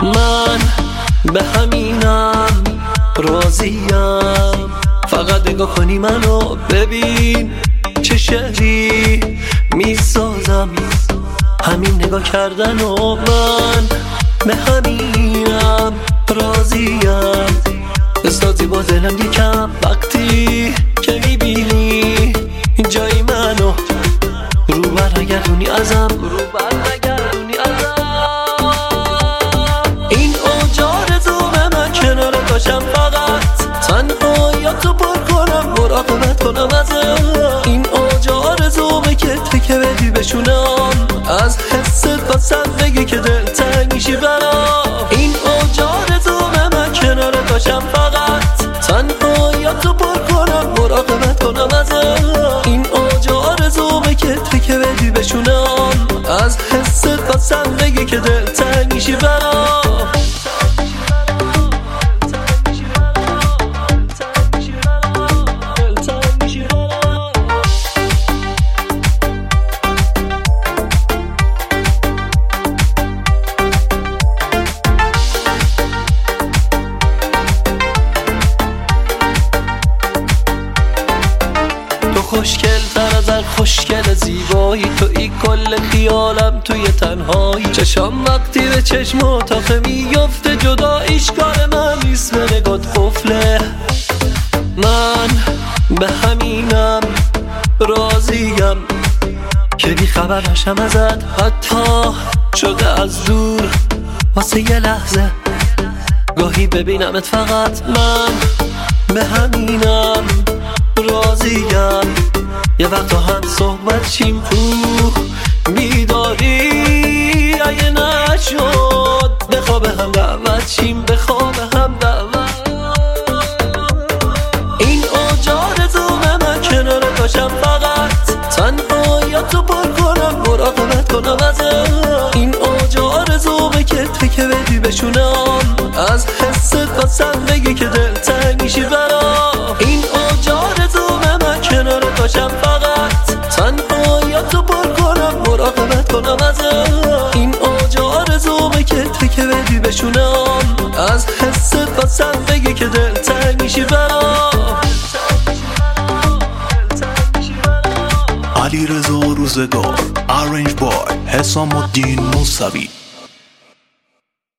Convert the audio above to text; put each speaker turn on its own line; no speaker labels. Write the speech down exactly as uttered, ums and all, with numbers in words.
من به همینم راضیم، فقط نگاه کنی منو ببین چه شعری میسازم، همین نگاه کردن و من به همینم راضیم. بسازی با دلم یکم وقتی که میبینی جای منو، رو برنگردونی ازم، رو برنگردونی ازم. این اوج آرزومه من کنار باشم، فقط تنهاییاتو پر کنم، مراقبت کنم ازم. این اوج آرزومه که تکه بدی بشونم، از حست واسم بگی که دلتنگ میشی برام. این اوج آرزومه من کنار باشم، فقط تنهاییاتو پر کنم، مراقبت کنم ازم. این اوج آرزومه که تکه بدی بشونم، از حست واسم بگی که دلتنگ میشی برام. خوشگل تر از هر خوشگل زیبایی، توی کل خیالم توی تنهایی. چشم وقتی به چشم اتاقه میفته، جداییش کار من نیست، به نگات قفله. من به همینم راضیم که بی خبر نشم ازت، حتی شده از دور واسه یه لحظه گاهی ببینمت. فقط من به همینم راضیم، یه وقتا هم صحبت چیم تو بیداری، اگه نشد بخواب هم دعوت چیم، بخواب هم دعوت. این اوج آرزومه من کنار باشم، فقط تنهاییاتو پر کنم، مراقبت کنم ازم. این اوج آرزومه که تکه بدی بشونم، از حست واسم بگی که دلتنگ میشی برام. این اوج آرزومه من کنار باشم، فقط تنهاییاتو پر کنم، مراقبت کنم ازم. این اوج آرزومه که تکه بدی بشونم، از حست واسم بگی که دلتنگ میشی برام.
علیرضا روزگار، آرنج بای، حسام الدین موسوی.